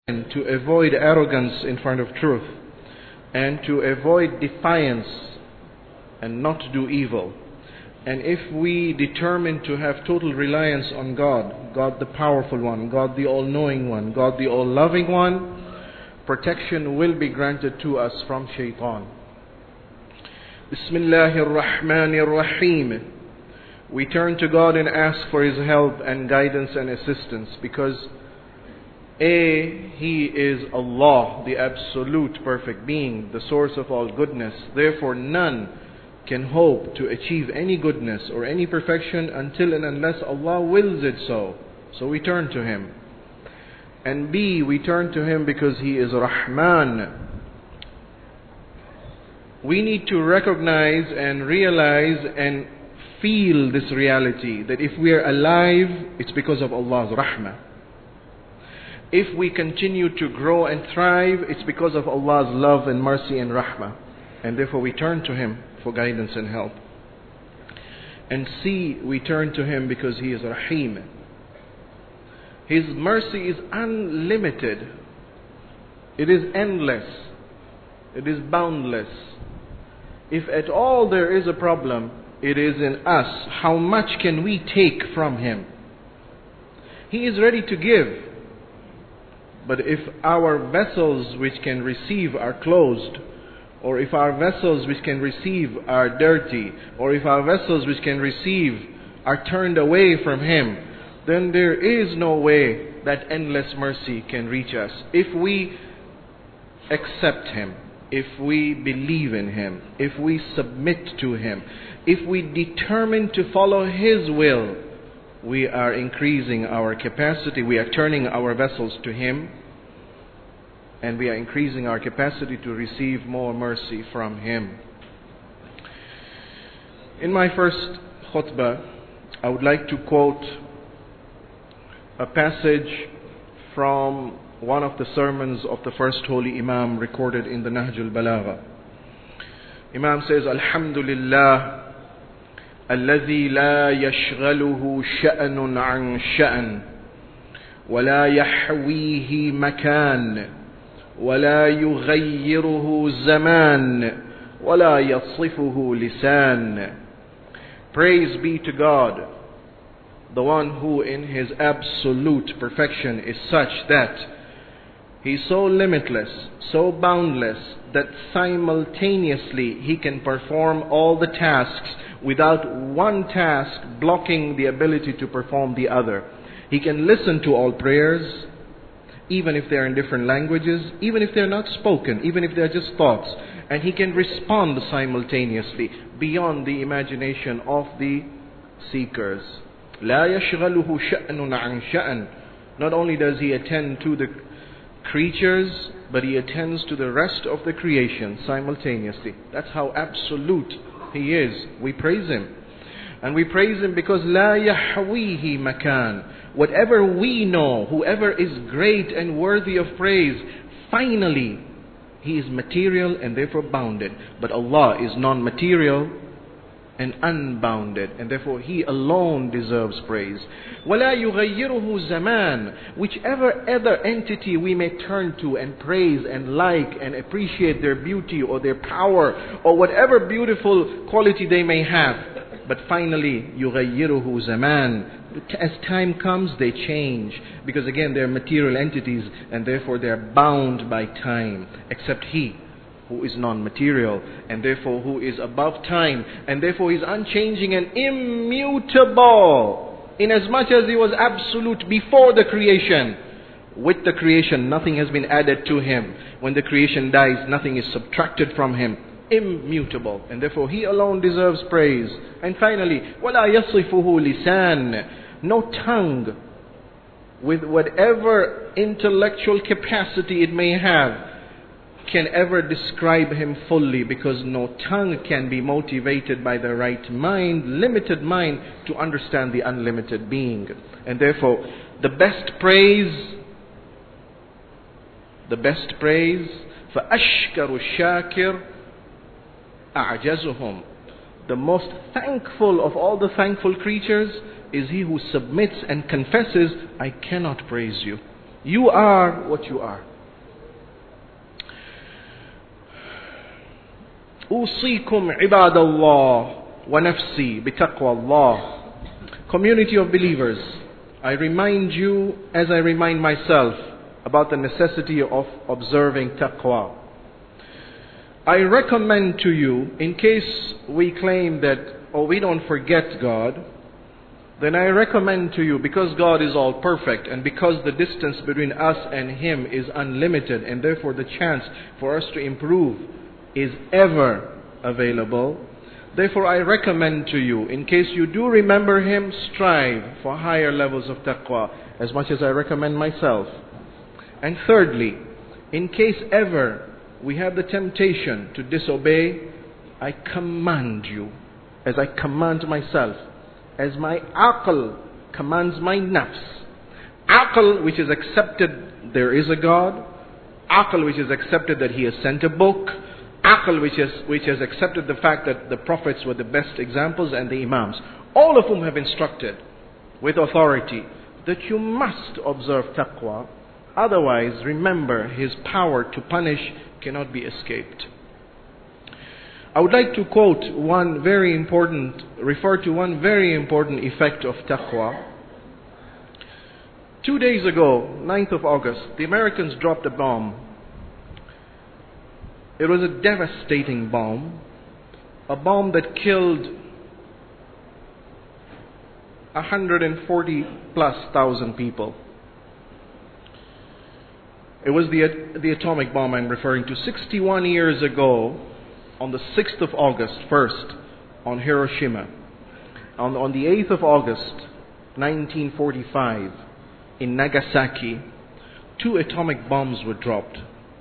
and to avoid arrogance in front of truth, and to avoid defiance and not do evil. And if we determine to have total reliance on God, God the powerful one, God the all-knowing one, God the all-loving one, protection will be granted to us from shaitan. Bismillahir Rahmanir Rahim. We turn to God and ask for His help and guidance and assistance because He is Allah, the absolute perfect being, the source of all goodness. Therefore none can hope to achieve any goodness or any perfection until and unless Allah wills it so. So we turn to Him. And B, we turn to Him because He is Rahman. We need to recognize and realize and feel this reality that if we are alive, it's because of Allah's Rahmah. If we continue to grow and thrive, it's because of Allah's love and mercy and Rahmah. And therefore we turn to Him for guidance and help. And C, we turn to Him because He is Rahim. His mercy is unlimited. It is endless. It is boundless. If at all there is a problem, it is in us. How much can we take from Him? He is ready to give. But if our vessels which can receive are closed, or if our vessels which can receive are dirty, or if our vessels which can receive are turned away from Him, then there is no way that endless mercy can reach us. If we accept Him, if we believe in Him, if we submit to Him, if we determine to follow His will, we are increasing our capacity, we are turning our vessels to Him, and we are increasing our capacity to receive more mercy from Him. In my first khutbah, I would like to quote a passage from one of the sermons of the first holy Imam recorded in the Nahj al-Balagha. Imam says, Alhamdulillah, الذي لا يشغله شأن عن شأن ولا يحويه مكان ولا يغيره زمان ولا يصفه لسان. Praise be to God, the one who in His absolute perfection is such that He is so limitless, so boundless, that simultaneously He can perform all the tasks without one task blocking the ability to perform the other. He can listen to all prayers, even if they are in different languages, even if they are not spoken, even if they are just thoughts. And He can respond simultaneously beyond the imagination of the seekers. لا يشغله شأن عن شأن. Not only does He attend to the creatures, but He attends to the rest of the creation simultaneously. That's how absolute He is. We praise Him. And we praise Him because لا يحويه مكان. Whatever we know, whoever is great and worthy of praise, finally, He is material and therefore bounded. But Allah is non-material and unbounded, and therefore He alone deserves praise. وَلَا يُغَيِّرُهُ زَمَانٍ. Whichever other entity we may turn to and praise and like and appreciate their beauty or their power or whatever beautiful quality they may have, but finally, يُغَيِّرُهُ زَمَانٍ. As time comes, they change. Because again, they are material entities and therefore they are bound by time. Except He, who is non-material and therefore who is above time and therefore is unchanging and immutable. Inasmuch as He was absolute before the creation, with the creation nothing has been added to Him. When the creation dies, nothing is subtracted from Him. Immutable, and therefore He alone deserves praise. And finally, وَلَا يَصِفُهُ لِسَانٍ. No tongue, with whatever intellectual capacity it may have, can ever describe Him fully, because no tongue can be motivated by the right mind, limited mind, to understand the unlimited being. And therefore, the best praise, فَأَشْكَرُ الشَّاكِرُ أَعْجَزُهُمْ. The most thankful of all the thankful creatures is he who submits and confesses, I cannot praise you. You are what you are. أوصيكم عباد الله ونفسي بتقوى الله. Community of believers, I remind you as I remind myself about the necessity of observing taqwa. I recommend to you, in case we claim that, we don't forget God, then I recommend to you, because God is all perfect and because the distance between us and Him is unlimited and therefore the chance for us to improve is ever available, therefore I recommend to you, in case you do remember Him, strive for higher levels of taqwa as much as I recommend myself. And thirdly, in case ever we have the temptation to disobey, I command you, as I command myself, as my aql commands my nafs. Aql which is accepted there is a God, aql which is accepted that He has sent a book, aql which has accepted the fact that the prophets were the best examples and the imams, all of whom have instructed with authority that you must observe taqwa. Otherwise, remember, His power to punish cannot be escaped. I would like to refer to one very important effect of taqwa. 2 days ago, 9th of August, the Americans dropped a bomb. It was a devastating bomb. A bomb that killed 140,000+ people. It was the atomic bomb I'm referring to. 61 years ago, on the 6th of August, first, on Hiroshima. On the 8th of August, 1945, in Nagasaki, 2 atomic bombs were dropped.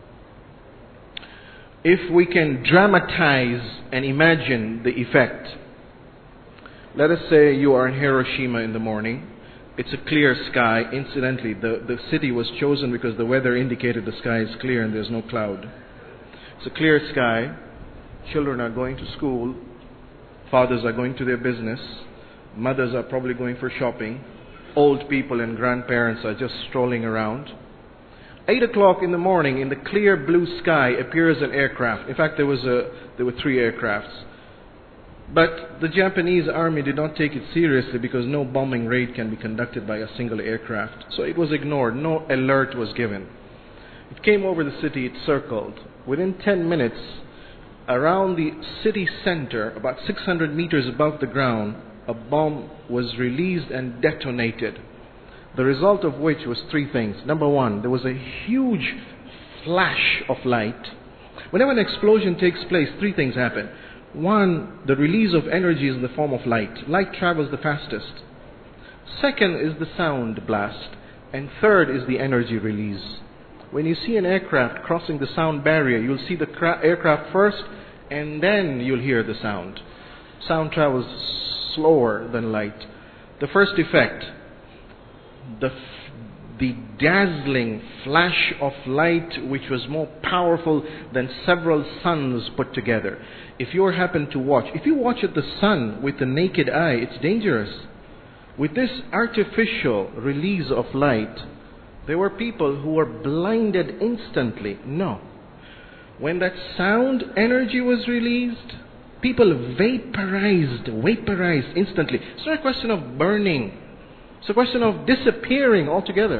If we can dramatize and imagine the effect, let us say you are in Hiroshima in the morning. It's a clear sky. Incidentally, the city was chosen because the weather indicated the sky is clear and there's no cloud. It's a clear sky. Children are going to school. Fathers are going to their business. Mothers are probably going for shopping. Old people and grandparents are just strolling around. 8 o'clock in the morning, in the clear blue sky, appears an aircraft. In fact, there were 3 aircrafts. But the Japanese army did not take it seriously because no bombing raid can be conducted by a single aircraft. So it was ignored. No alert was given. It came over the city. It circled. Within 10 minutes, around the city center, about 600 meters above the ground, a bomb was released and detonated. The result of which was 3 things. Number 1, there was a huge flash of light. Whenever an explosion takes place, 3 things happen. 1, the release of energy is in the form of light. Light travels the fastest. Second is the sound blast. And third is the energy release. When you see an aircraft crossing the sound barrier, you'll see the aircraft first, and then you'll hear the sound. Sound travels slower than light. The first effect, the dazzling flash of light, which was more powerful than several suns put together. If you watch at the sun with the naked eye, it's dangerous. With this artificial release of light, there were people who were blinded instantly. No. When that sound energy was released, people vaporized instantly. It's not a question of burning. It's a question of disappearing altogether.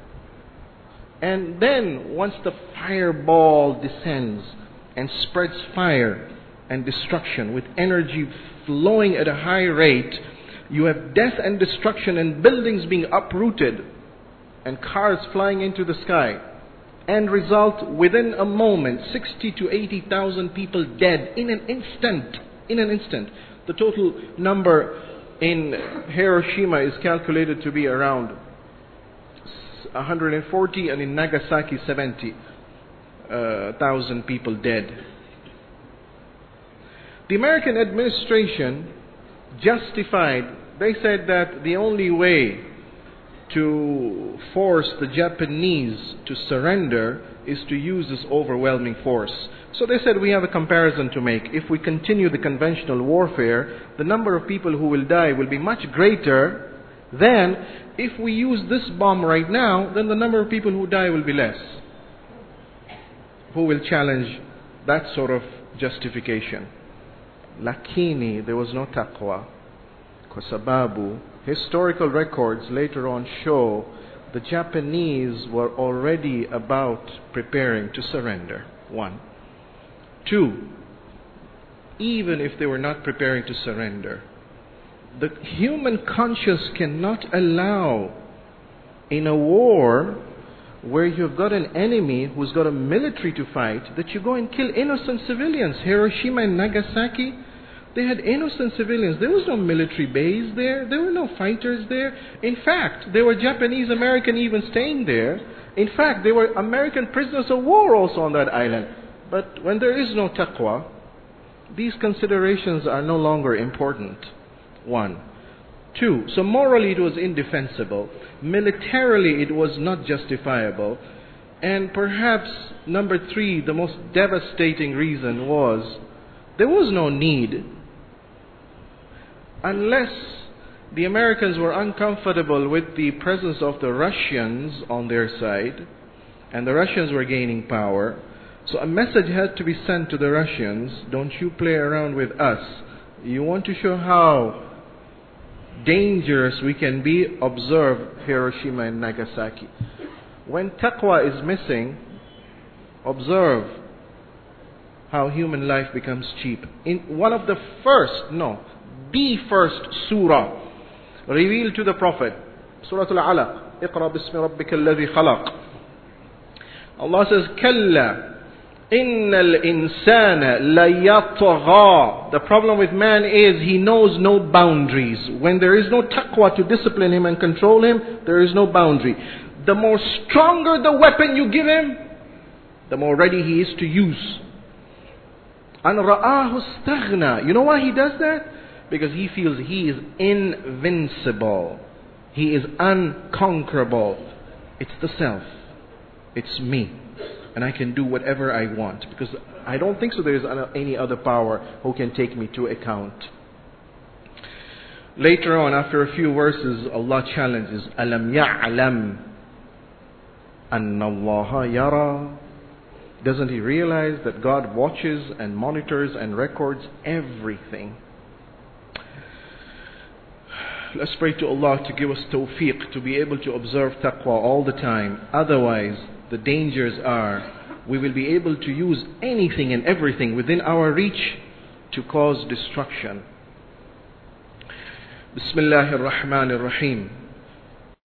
And then, once the fireball descends and spreads fire and destruction with energy flowing at a high rate, you have death and destruction and buildings being uprooted and cars flying into the sky. And result, within a moment, 60 to 80,000 people dead in an instant. The total number in Hiroshima is calculated to be around 140, and in Nagasaki 70,000 people dead. The American administration justified, they said that the only way to force the Japanese to surrender is to use this overwhelming force. So they said, we have a comparison to make. If we continue the conventional warfare, the number of people who will die will be much greater than if we use this bomb right now, then the number of people who die will be less. Who will challenge that sort of justification? Lakini, there was no taqwa. Kwa sababu, historical records later on show the Japanese were already about preparing to surrender. 1. 2. Even if they were not preparing to surrender, the human conscience cannot allow in a war where you've got an enemy who's got a military to fight that you go and kill innocent civilians. Hiroshima and Nagasaki, they had innocent civilians. There was no military base there. There were no fighters there. In fact, there were Japanese American even staying there. In fact, there were American prisoners of war also on that island. But when there is no taqwa, these considerations are no longer important. 1. 2. So morally it was indefensible. Militarily it was not justifiable. And perhaps number 3, the most devastating reason was there was no need. Unless the Americans were uncomfortable with the presence of the Russians on their side, and the Russians were gaining power, so a message had to be sent to the Russians: don't you play around with us. You want to show how dangerous we can be? Observe Hiroshima and Nagasaki. When taqwa is missing, observe how human life becomes cheap. In one of the first surah revealed to the Prophet, Surah Al-Alaq, اقرأ باسم ربك الذي خلق. Allah says, كلا إن الإنسان ليطغى. The problem with man is he knows no boundaries. When there is no taqwa to discipline him and control him, there is no boundary. The more stronger the weapon you give him, the more ready he is to use. أن رآه استغنى. You know why he does that? Because he feels he is invincible. He is unconquerable. It's the self. It's me. And I can do whatever I want. Because I don't think so there is any other power who can take me to account. Later on, after a few verses, Allah challenges, أَلَمْ يَعْلَمْ أَنَّ اللَّهَ يَرَى. Doesn't he realize that God watches and monitors and records everything? Let's pray to Allah to give us tawfiq to be able to observe taqwa all the time. Otherwise, the dangers are we will be able to use anything and everything within our reach to cause destruction. Bismillahir Rahmanir Rahim.